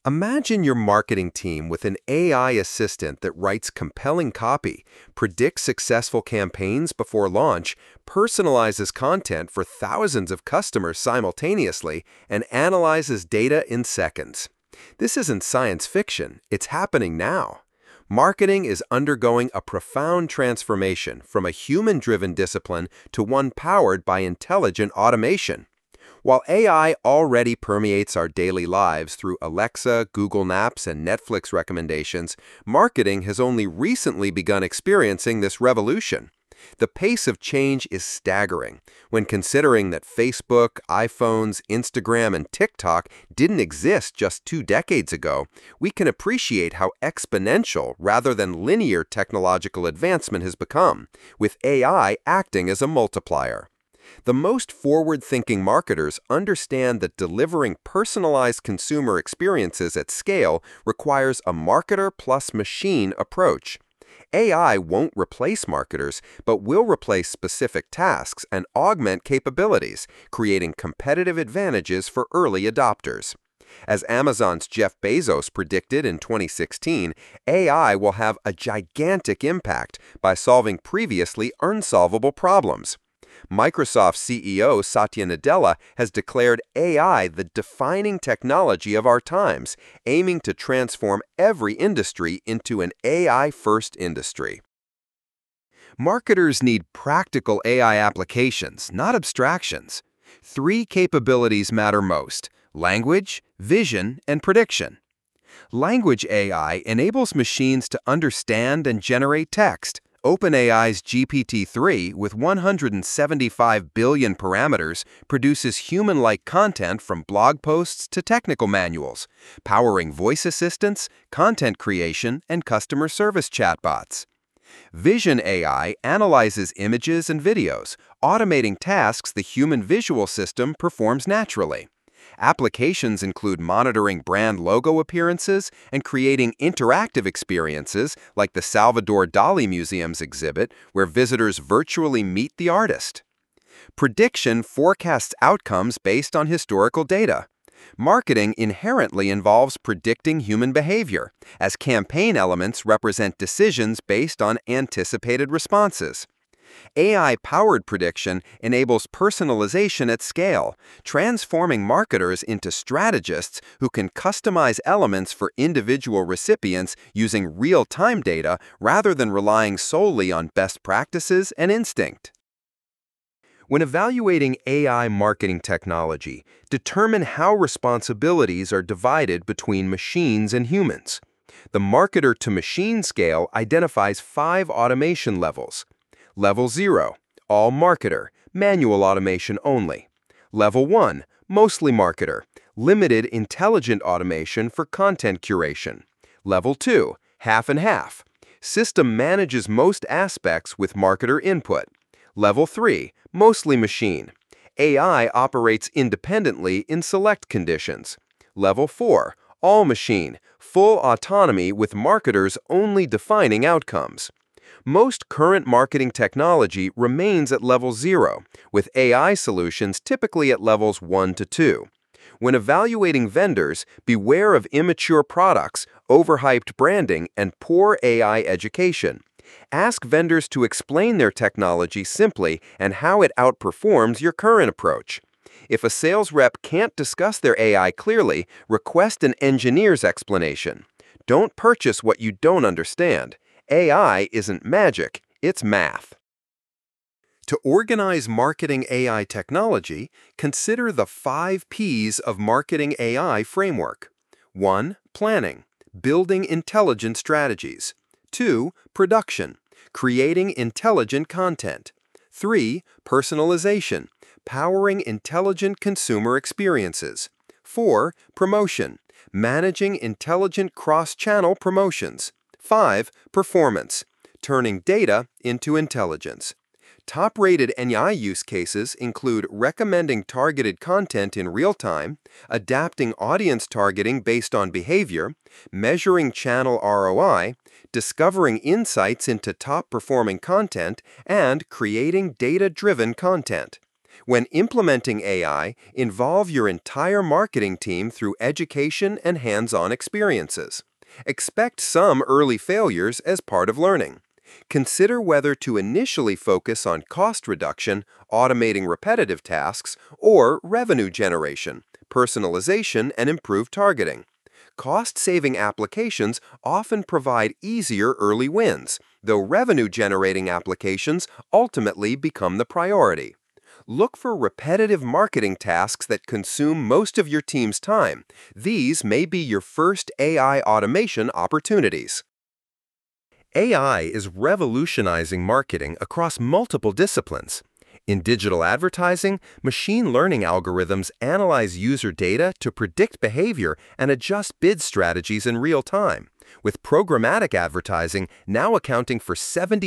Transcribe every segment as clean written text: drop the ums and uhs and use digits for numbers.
Imagine your marketing team with an AI assistant that writes compelling copy, predicts successful campaigns before launch, personalizes content for thousands of customers simultaneously, and analyzes data in seconds. This isn't science fiction, it's happening now. Marketing is undergoing a profound transformation from a human-driven discipline to one powered by intelligent automation. While AI already permeates our daily lives through Alexa, Google Maps, and Netflix recommendations, marketing has only recently begun experiencing this revolution. The pace of change is staggering. When considering that Facebook, iPhones, Instagram, and TikTok didn't exist just 2 decades ago, we can appreciate how exponential rather than linear technological advancement has become, with AI acting as a multiplier. The most forward-thinking marketers understand that delivering personalized consumer experiences at scale requires a marketer plus machine approach. AI won't replace marketers, but will replace specific tasks and augment capabilities, creating competitive advantages for early adopters. As Amazon's Jeff Bezos predicted in 2016, AI will have a gigantic impact by solving previously unsolvable problems. Microsoft CEO Satya Nadella has declared AI the defining technology of our times, aiming to transform every industry into an AI-first industry. Marketers need practical AI applications, not abstractions. Three capabilities matter most: language, vision, and prediction. Language AI enables machines to understand and generate text. OpenAI's GPT-3, with 175 billion parameters, produces human-like content from blog posts to technical manuals, powering voice assistants, content creation, and customer service chatbots. Vision AI analyzes images and videos, automating tasks the human visual system performs naturally. Applications include monitoring brand logo appearances and creating interactive experiences like the Salvador Dali Museum's exhibit, where visitors virtually meet the artist. Prediction forecasts outcomes based on historical data. Marketing inherently involves predicting human behavior, as campaign elements represent decisions based on anticipated responses. AI-powered prediction enables personalization at scale, transforming marketers into strategists who can customize elements for individual recipients using real-time data rather than relying solely on best practices and instinct. When evaluating AI marketing technology, determine how responsibilities are divided between machines and humans. The marketer-to-machine scale identifies 5 automation levels. Level 0, all marketer, manual automation only. Level 1, mostly marketer, limited intelligent automation for content curation. Level 2, half and half, system manages most aspects with marketer input. Level 3, mostly machine, AI operates independently in select conditions. Level 4, all machine, full autonomy with marketers only defining outcomes. Most current marketing technology remains at level 0, with AI solutions typically at levels 1 to 2. When evaluating vendors, beware of immature products, overhyped branding, and poor AI education. Ask vendors to explain their technology simply and how it outperforms your current approach. If a sales rep can't discuss their AI clearly, request an engineer's explanation. Don't purchase what you don't understand. AI isn't magic, it's math. To organize marketing AI technology, consider the 5 P's of Marketing AI framework. 1. Planning, building intelligent strategies. 2. Production, creating intelligent content. 3. Personalization, powering intelligent consumer experiences. 4. Promotion, managing intelligent cross-channel promotions. 5. Performance, turning data into intelligence. Top-rated NI use cases include recommending targeted content in real time, adapting audience targeting based on behavior, measuring channel ROI, discovering insights into top-performing content, and creating data-driven content. When implementing AI, involve your entire marketing team through education and hands-on experiences. Expect some early failures as part of learning. Consider whether to initially focus on cost reduction, automating repetitive tasks, or revenue generation, personalization, and improved targeting. Cost-saving applications often provide easier early wins, though revenue-generating applications ultimately become the priority. Look for repetitive marketing tasks that consume most of your team's time. These may be your first AI automation opportunities. AI is revolutionizing marketing across multiple disciplines. In digital advertising, machine learning algorithms analyze user data to predict behavior and adjust bid strategies in real time, with programmatic advertising now accounting for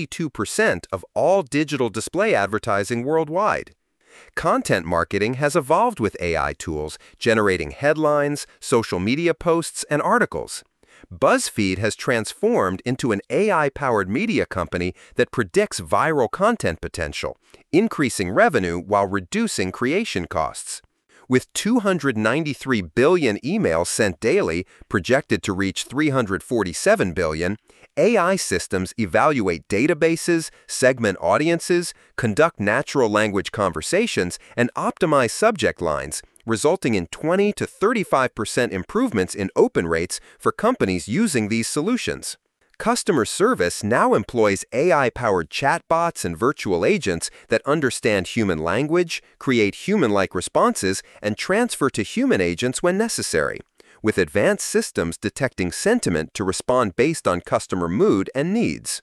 72% of all digital display advertising worldwide. Content marketing has evolved with AI tools, generating headlines, social media posts, and articles. BuzzFeed has transformed into an AI-powered media company that predicts viral content potential, increasing revenue while reducing creation costs. With 293 billion emails sent daily, projected to reach 347 billion, AI systems evaluate databases, segment audiences, conduct natural language conversations, and optimize subject lines, resulting in 20 to 35% improvements in open rates for companies using these solutions. Customer service now employs AI-powered chatbots and virtual agents that understand human language, create human-like responses, and transfer to human agents when necessary, with advanced systems detecting sentiment to respond based on customer mood and needs.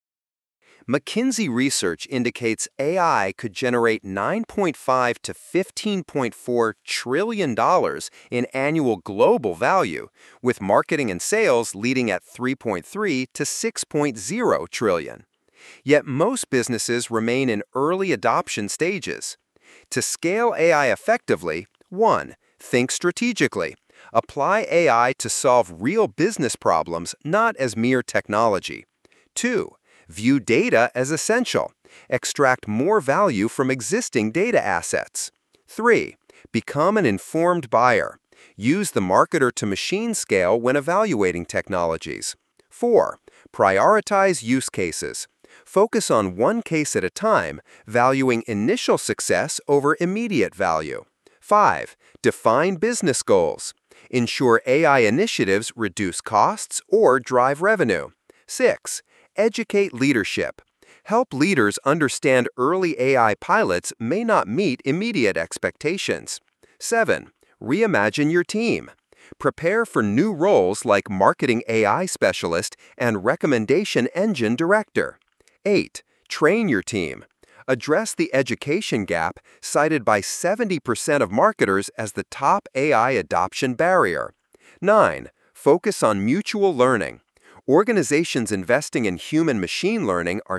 McKinsey research indicates AI could generate $9.5 to $15.4 trillion in annual global value, with marketing and sales leading at 3.3 to 6.0 trillion. Yet most businesses remain in early adoption stages. To scale AI effectively, 1. Think strategically. Apply AI to solve real business problems, not as mere technology. 2. View data as essential. Extract more value from existing data assets. 3. Become an informed buyer. Use the marketer-to-machine scale when evaluating technologies. 4. Prioritize use cases. Focus on one case at a time, valuing initial success over immediate value. 5. Define business goals. Ensure AI initiatives reduce costs or drive revenue. 6. Educate leadership. Help leaders understand early AI pilots may not meet immediate expectations. 7. Reimagine your team. Prepare for new roles like marketing AI specialist and recommendation engine director. 8. Train your team. Address the education gap cited by 70% of marketers as the top AI adoption barrier. 9. Focus on mutual learning. Organizations investing in human machine learning are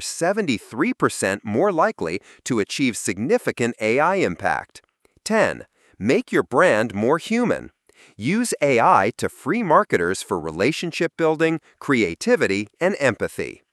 73% more likely to achieve significant AI impact. 10. Make your brand more human. Use AI to free marketers for relationship building, creativity, and empathy.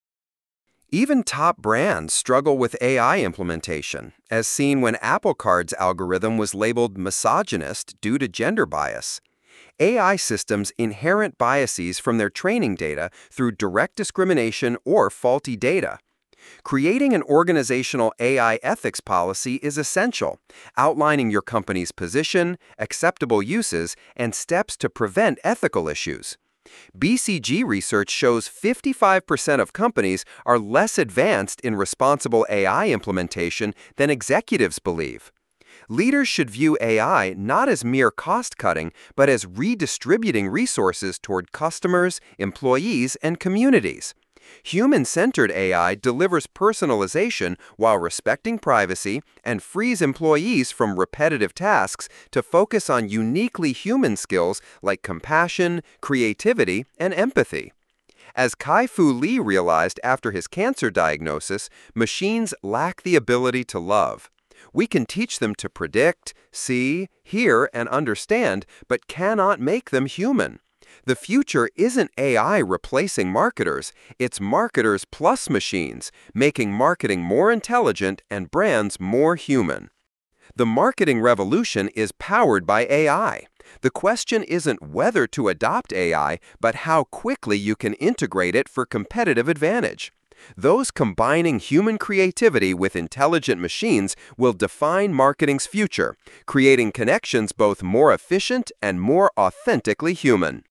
Even top brands struggle with AI implementation, as seen when Apple Card's algorithm was labeled misogynist due to gender bias. AI systems inherit biases from their training data through direct discrimination or faulty data. Creating an organizational AI ethics policy is essential, outlining your company's position, acceptable uses, and steps to prevent ethical issues. BCG research shows 55% of companies are less advanced in responsible AI implementation than executives believe. Leaders should view AI not as mere cost-cutting, but as redistributing resources toward customers, employees, and communities. Human-centered AI delivers personalization while respecting privacy and frees employees from repetitive tasks to focus on uniquely human skills like compassion, creativity, and empathy. As Kai-Fu Lee realized after his cancer diagnosis, machines lack the ability to love. We can teach them to predict, see, hear, and understand, but cannot make them human. The future isn't AI replacing marketers, it's marketers plus machines, making marketing more intelligent and brands more human. The marketing revolution is powered by AI. The question isn't whether to adopt AI, but how quickly you can integrate it for competitive advantage. Those combining human creativity with intelligent machines will define marketing's future, creating connections both more efficient and more authentically human.